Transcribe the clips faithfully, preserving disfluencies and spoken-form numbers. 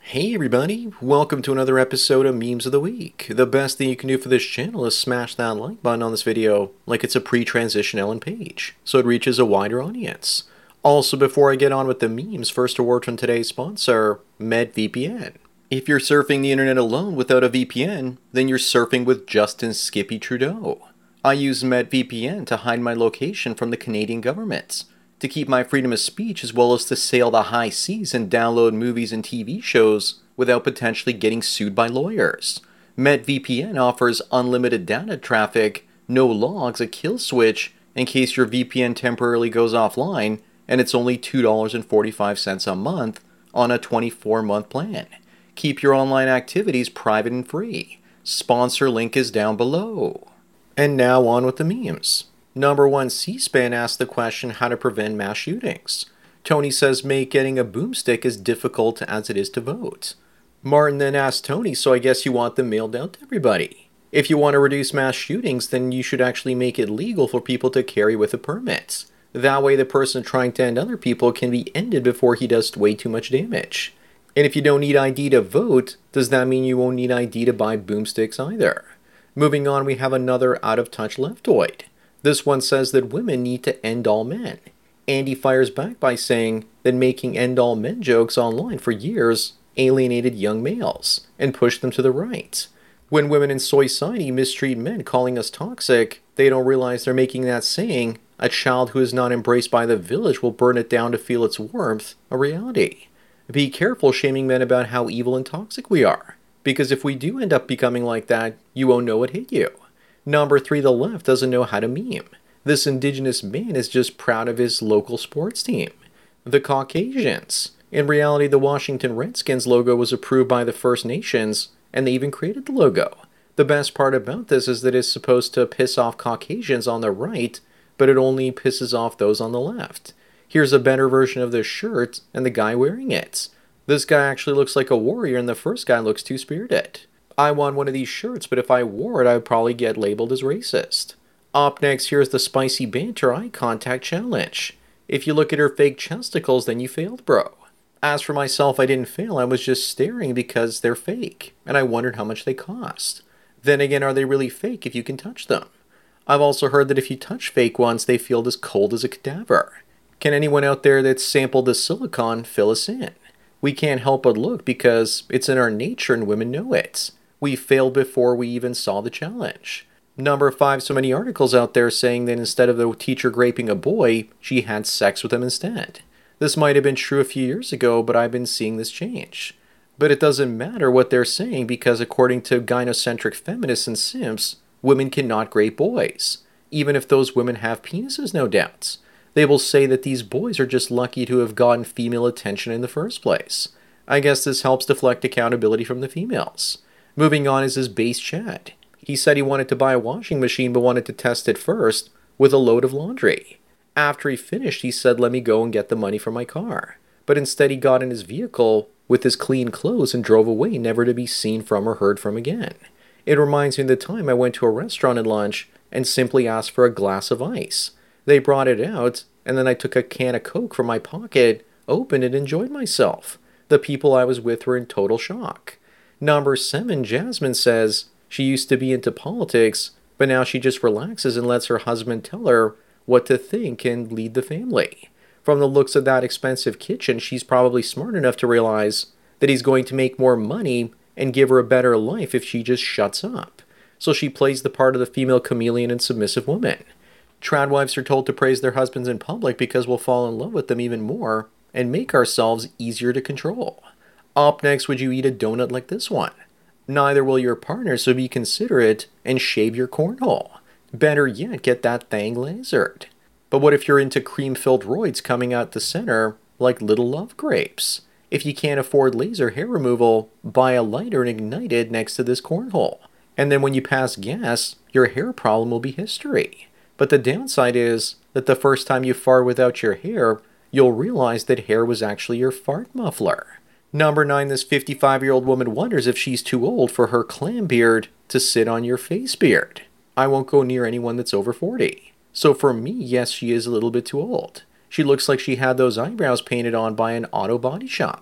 Hey everybody, welcome to another episode of Memes of the Week. The best thing you can do for this channel is smash that like button on this video like it's a pre-transition Ellen Page, so it reaches a wider audience. Also, before I get on with the memes, first a word from today's sponsor, MedVPN. If you're surfing the internet alone without a V P N, then you're surfing with Justin Skippy Trudeau. I use MedVPN to hide my location from the Canadian government, to keep my freedom of speech, as well as to sail the high seas and download movies and T V shows without potentially getting sued by lawyers. MedVPN offers unlimited data traffic, no logs, a kill switch in case your V P N temporarily goes offline, and it's only two dollars and forty-five cents a month on a twenty-four month plan. Keep your online activities private and free. Sponsor link is down below. And now on with the memes. Number one, C-SPAN asked the question how to prevent mass shootings. Tony says make getting a boomstick as difficult as it is to vote. Martin then asked Tony, so I guess you want them mailed out to everybody. If you want to reduce mass shootings, then you should actually make it legal for people to carry with a permit. That way the person trying to end other people can be ended before he does way too much damage. And if you don't need I D to vote, does that mean you won't need I D to buy boomsticks either? Moving on, we have another out-of-touch leftoid. This one says that women need to end all men. Andy fires back by saying that making end all men jokes online for years alienated young males and pushed them to the right. When women in soy society mistreat men calling us toxic, they don't realize they're making that saying, a child who is not embraced by the village will burn it down to feel its warmth, a reality. Be careful shaming men about how evil and toxic we are, because if we do end up becoming like that, you won't know what hit you. Number three, the left doesn't know how to meme. This indigenous man is just proud of his local sports team. The Caucasians. In reality, the Washington Redskins logo was approved by the First Nations, and they even created the logo. The best part about this is that it's supposed to piss off Caucasians on the right, but it only pisses off those on the left. Here's a better version of this shirt and the guy wearing it. This guy actually looks like a warrior, and the first guy looks too spirited. I want one of these shirts, but if I wore it, I would probably get labeled as racist. Up next, here's the spicy banter eye contact challenge. If you look at her fake chesticles, then you failed, bro. As for myself, I didn't fail. I was just staring because they're fake, and I wondered how much they cost. Then again, are they really fake if you can touch them? I've also heard that if you touch fake ones, they feel as cold as a cadaver. Can anyone out there that's sampled the silicone fill us in? We can't help but look because it's in our nature and women know it. We failed before we even saw the challenge. Number five, so many articles out there saying that instead of the teacher raping a boy, she had sex with him instead. This might have been true a few years ago, but I've been seeing this change. But it doesn't matter what they're saying because according to gynocentric feminists and simps, women cannot rape boys. Even if those women have penises, no doubt. They will say that these boys are just lucky to have gotten female attention in the first place. I guess this helps deflect accountability from the females. Moving on is his base Chad. He said he wanted to buy a washing machine but wanted to test it first with a load of laundry. After he finished, he said, let me go and get the money for my car. But instead he got in his vehicle with his clean clothes and drove away, never to be seen from or heard from again. It reminds me of the time I went to a restaurant at lunch and simply asked for a glass of ice. They brought it out, and then I took a can of Coke from my pocket, opened it, and enjoyed myself. The people I was with were in total shock. Number seven, Jasmine says she used to be into politics, but now she just relaxes and lets her husband tell her what to think and lead the family. From the looks of that expensive kitchen, she's probably smart enough to realize that he's going to make more money and give her a better life if she just shuts up. So she plays the part of the female chameleon and submissive woman. Trad wives are told to praise their husbands in public because we'll fall in love with them even more and make ourselves easier to control. Up next, would you eat a donut like this one? Neither will your partner, so be considerate and shave your cornhole. Better yet, get that thing lasered. But what if you're into cream-filled roids coming out the center like little love grapes? If you can't afford laser hair removal, buy a lighter and ignite it next to this cornhole. And then when you pass gas, your hair problem will be history. But the downside is that the first time you fart without your hair, you'll realize that hair was actually your fart muffler. Number nine, this fifty-five-year-old woman wonders if she's too old for her clam beard to sit on your face beard. I won't go near anyone that's over forty. So for me, yes, she is a little bit too old. She looks like she had those eyebrows painted on by an auto body shop.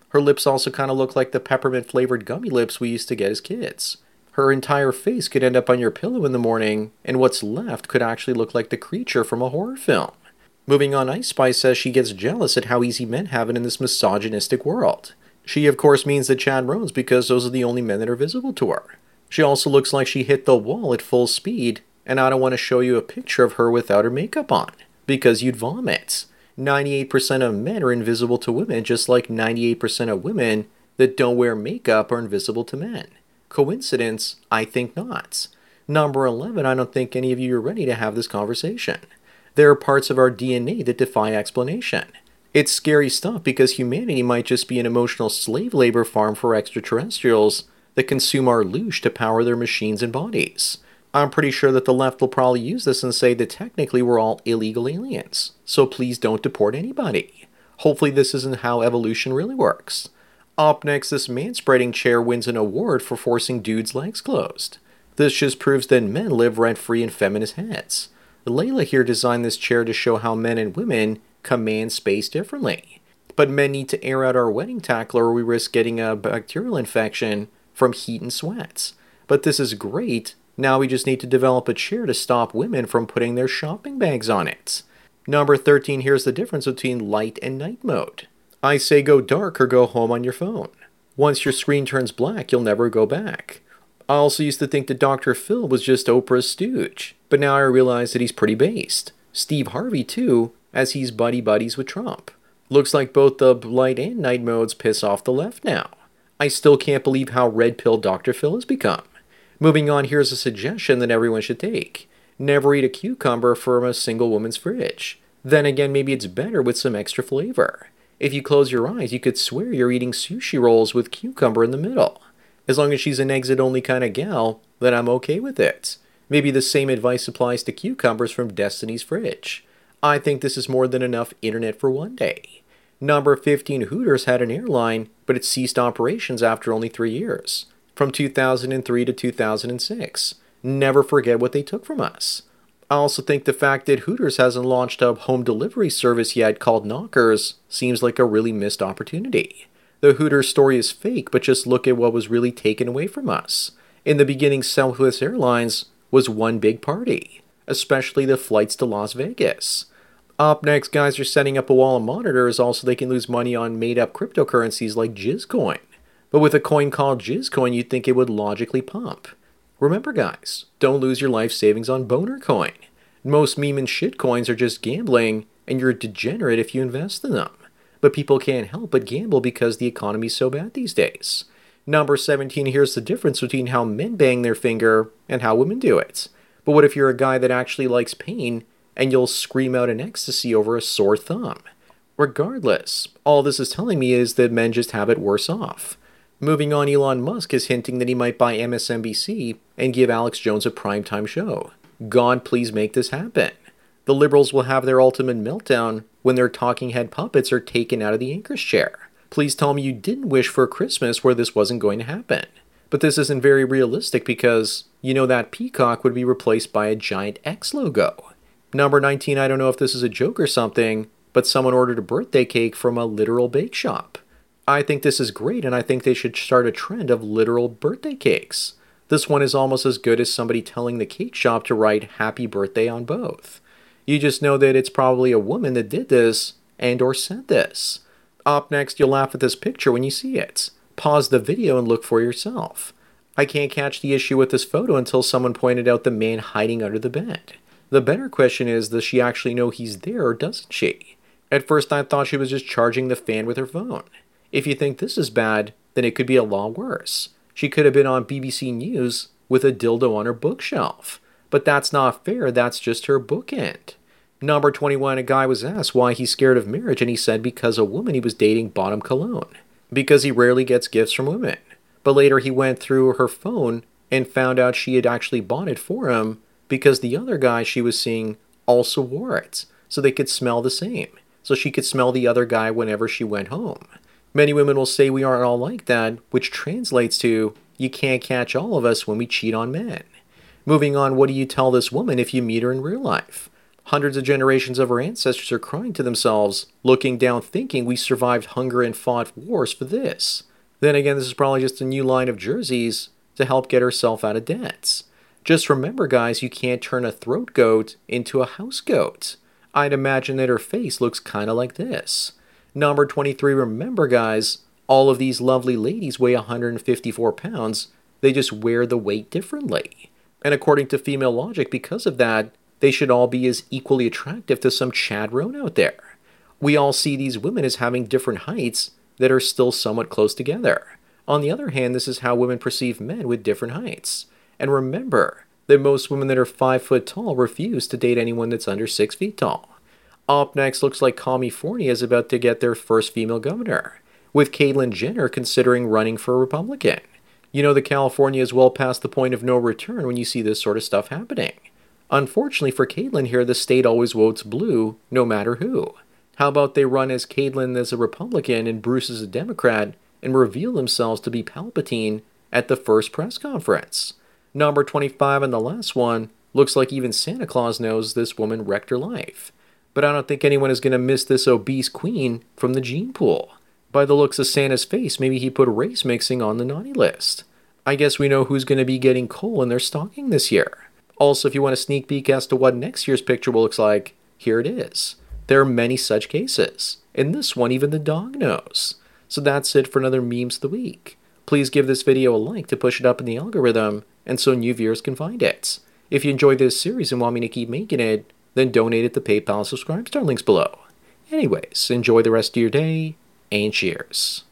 Her lips also kind of look like the peppermint flavored gummy lips we used to get as kids. Her entire face could end up on your pillow in the morning, and what's left could actually look like the creature from a horror film. Moving on, Ice Spice says she gets jealous at how easy men have it in this misogynistic world. She, of course, means that Chad roans because those are the only men that are visible to her. She also looks like she hit the wall at full speed, and I don't want to show you a picture of her without her makeup on, because you'd vomit. ninety-eight percent of men are invisible to women, just like ninety-eight percent of women that don't wear makeup are invisible to men. Coincidence? I think not. Number eleven, I don't think any of you are ready to have this conversation. There are parts of our D N A that defy explanation. It's scary stuff because humanity might just be an emotional slave labor farm for extraterrestrials that consume our loosh to power their machines and bodies. I'm pretty sure that the left will probably use this and say that technically we're all illegal aliens, so please don't deport anybody. Hopefully this isn't how evolution really works. Up next, this manspreading chair wins an award for forcing dudes' legs closed. This just proves that men live rent-free in feminist heads. Layla here designed this chair to show how men and women command space differently. But men need to air out our wedding tackler or we risk getting a bacterial infection from heat and sweats. But this is great. Now we just need to develop a chair to stop women from putting their shopping bags on it. Number thirteen, here's the difference between light and night mode. I say go dark or go home on your phone. Once your screen turns black, you'll never go back. I also used to think that Doctor Phil was just Oprah's stooge, but now I realize that he's pretty based. Steve Harvey too, as he's buddy-buddies with Trump. Looks like both the light and night modes piss off the left now. I still can't believe how red-pill Doctor Phil has become. Moving on, here's a suggestion that everyone should take. Never eat a cucumber from a single woman's fridge. Then again, maybe it's better with some extra flavor. If you close your eyes, you could swear you're eating sushi rolls with cucumber in the middle. As long as she's an exit-only kind of gal, then I'm okay with it. Maybe the same advice applies to cucumbers from Destiny's fridge. I think this is more than enough internet for one day. Number fifteen, Hooters had an airline, but it ceased operations after only three years. From two thousand three to two thousand six. Never forget what they took from us. I also think the fact that Hooters hasn't launched a home delivery service yet called Knockers seems like a really missed opportunity. The Hooters story is fake, but just look at what was really taken away from us. In the beginning, Southwest Airlines was one big party, especially the flights to Las Vegas. Up next, guys are setting up a wall of monitors also they can lose money on made-up cryptocurrencies like Jizzcoin. But with a coin called Jizzcoin, you'd think it would logically pump. Remember guys, don't lose your life savings on Boner Coin. Most meme and shit coins are just gambling, and you're a degenerate if you invest in them. But people can't help but gamble because the economy's so bad these days. Number seventeen, here's the difference between how men bang their finger and how women do it. But what if you're a guy that actually likes pain and you'll scream out in ecstasy over a sore thumb? Regardless, all this is telling me is that men just have it worse off. Moving on, Elon Musk is hinting that he might buy M S N B C and give Alex Jones a primetime show. God, please make this happen. The liberals will have their ultimate meltdown when their talking head puppets are taken out of the anchor's chair. Please tell me you didn't wish for a Christmas where this wasn't going to happen. But this isn't very realistic because, you know, that peacock would be replaced by a giant X logo. Number nineteen, I don't know if this is a joke or something, but someone ordered a birthday cake from a literal bake shop. I think this is great, and I think they should start a trend of literal birthday cakes. This one is almost as good as somebody telling the cake shop to write happy birthday on both. You just know that it's probably a woman that did this and or said this. Up next, you'll laugh at this picture when you see it. Pause the video and look for yourself. I can't catch the issue with this photo until someone pointed out the man hiding under the bed. The better question is, does she actually know he's there or doesn't she? At first I thought she was just charging the fan with her phone. If you think this is bad, then it could be a lot worse. She could have been on B B C News with a dildo on her bookshelf. But that's not fair, that's just her bookend. Number twenty-one, a guy was asked why he's scared of marriage, and he said because a woman he was dating bought him cologne. Because he rarely gets gifts from women. But later he went through her phone and found out she had actually bought it for him because the other guy she was seeing also wore it, so they could smell the same. So she could smell the other guy whenever she went home. Many women will say we aren't all like that, which translates to, you can't catch all of us when we cheat on men. Moving on, what do you tell this woman if you meet her in real life? Hundreds of generations of our ancestors are crying to themselves, looking down thinking we survived hunger and fought wars for this. Then again, this is probably just a new line of jerseys to help get herself out of debts. Just remember, guys, you can't turn a throat goat into a house goat. I'd imagine that her face looks kind of like this. Number twenty-three, remember, guys, all of these lovely ladies weigh one hundred fifty-four pounds. They just wear the weight differently. And according to female logic, because of that, they should all be as equally attractive to some Chad Roan out there. We all see these women as having different heights that are still somewhat close together. On the other hand, this is how women perceive men with different heights. And remember that most women that are five foot tall refuse to date anyone that's under six feet tall. Up next, looks like California is about to get their first female governor, with Caitlyn Jenner considering running for a Republican. You know that California is well past the point of no return when you see this sort of stuff happening. Unfortunately for Caitlyn here, the state always votes blue, no matter who. How about they run as Caitlyn as a Republican and Bruce as a Democrat, and reveal themselves to be Palpatine at the first press conference? Number twenty-five and the last one, looks like even Santa Claus knows this woman wrecked her life. But I don't think anyone is going to miss this obese queen from the gene pool. By the looks of Santa's face, maybe he put race mixing on the naughty list. I guess we know who's going to be getting coal in their stocking this year. Also, if you want a sneak peek as to what next year's picture will look like, here it is. There are many such cases. In this one, even the dog knows. So that's it for another Memes of the Week. Please give this video a like to push it up in the algorithm, and so new viewers can find it. If you enjoyed this series and want me to keep making it, then donate at the PayPal Subscribe Star links below. Anyways, enjoy the rest of your day, and cheers.